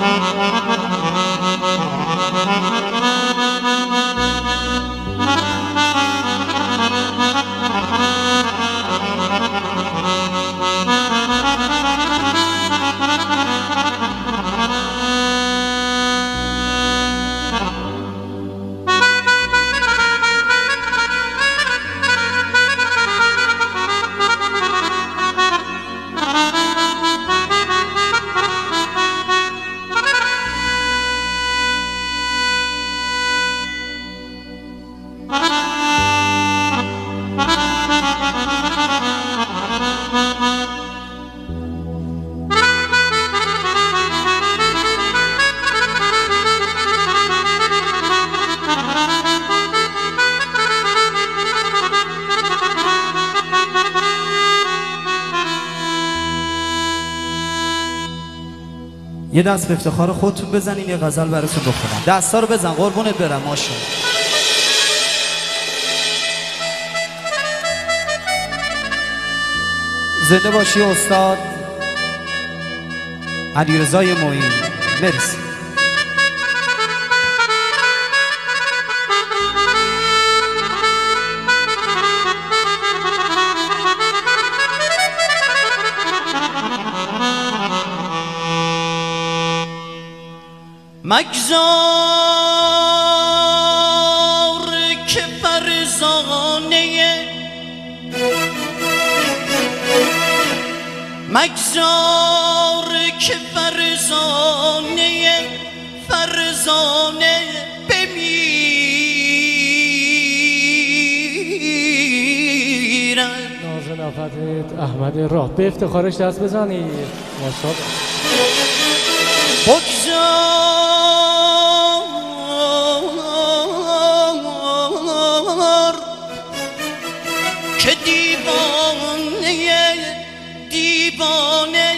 یه دست به افتخار خودتون بزنین، یه غزل براتون بخونم. دستا رو بزن قربونت برم. ماشاءالله. زنده باشی استاد علیرضای معین. مرسی. مگذار که فرزانه مگذار که فرزانه بمیرد. نازل آفتت احمد راه به افتخارش دست بزنید. ماشاءالله. بگذار که دیوانه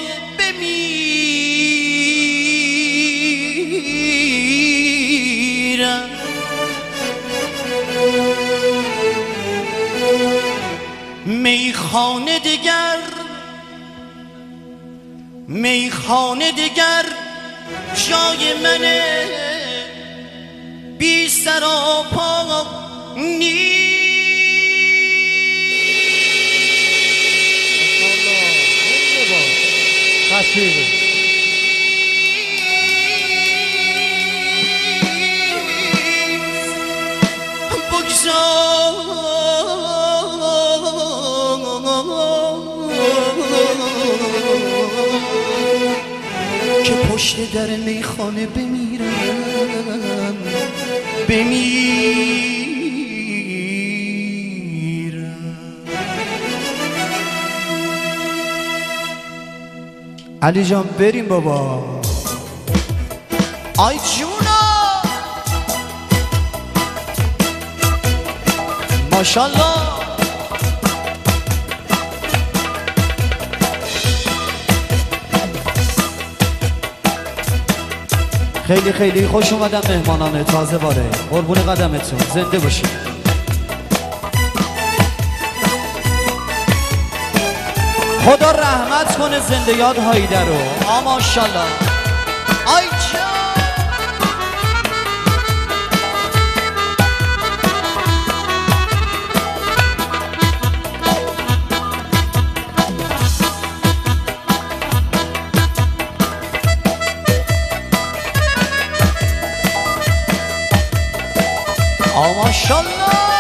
بمیرم. میخانه دگر جای منه، بی سر و پا نیست. که پشت در میخانه بمیرم علی جان بریم بابا. آی جونا ماشاءالله. خیلی خیلی خوش اومدن مهمانان تازه باره. قربون قدمتون. زنده باشید. خدا رحمت کنه زنده یاد هایده رو. ماشاءالله. آی جان ماشاءالله.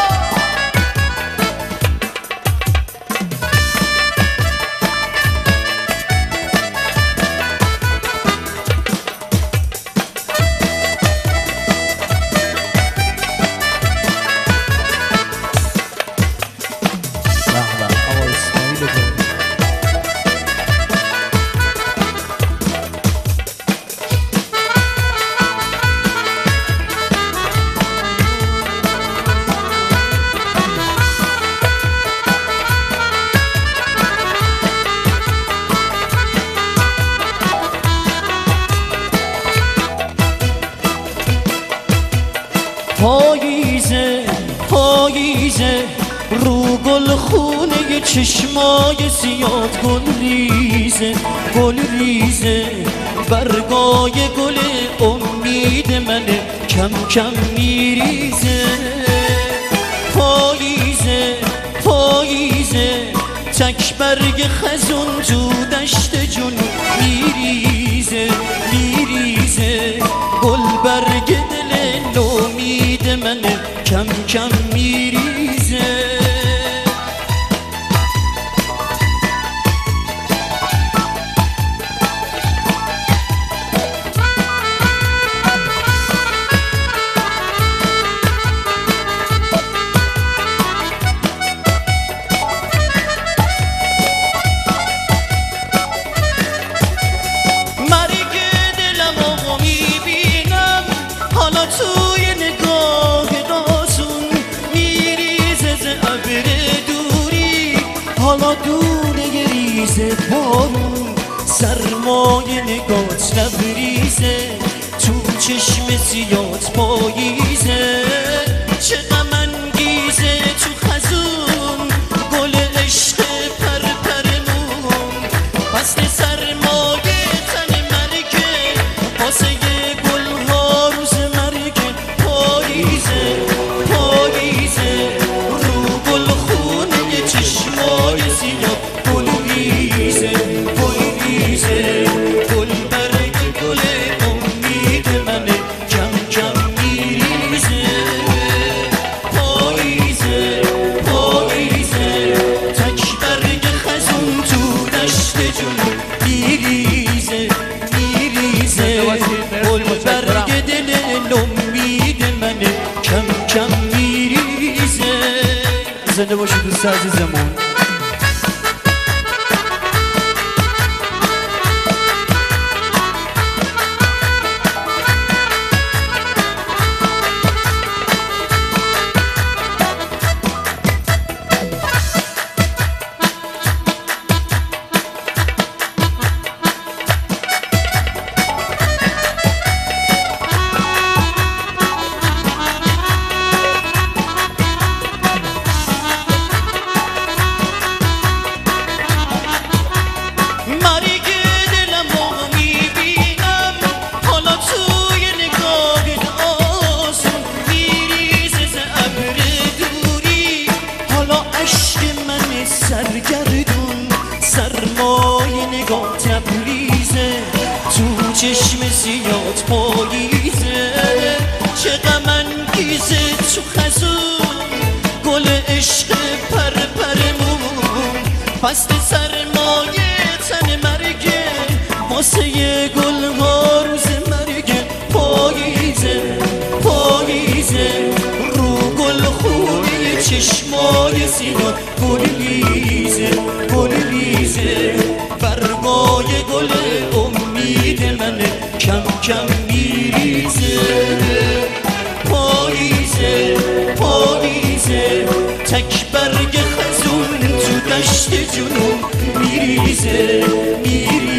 پاییزه رو گل خونه چشمای زیاد گل ریزه برگای گل کم میریزه پاییزه پاییزه تک برگ خزون تو دشت جنون میریزه میریزه گل برگ دل نومید منه کم کم میریزه توی نگاه دازون میریزه ز ابر دوری حالا دونه ریزه بارون سرمای نگات لبریزه تو چشم سیات پاییزه چه غم انگیزه تو خزون گل عشق پرپرمون فصل سرمایه تن مرگه واسه برگ دل امید منه کم کم میریزه زنده باشید دوست عزیزمون سرگردون سرمای نگاه تبریزه تو چشم سیات پاییزه چه غم انگیزه تو خزون گل عشق پرپرمون فصل سرمایه تن مرگه واسه گل ها روز مرگه پاییزه پاییزه رو گل خوبی چشمای سیات گلیزه گلیزه برگای گل امید منه کم کم میریزه پاییزه پاییزه تک برگ خزون تو دشت جنون میریزه میریزه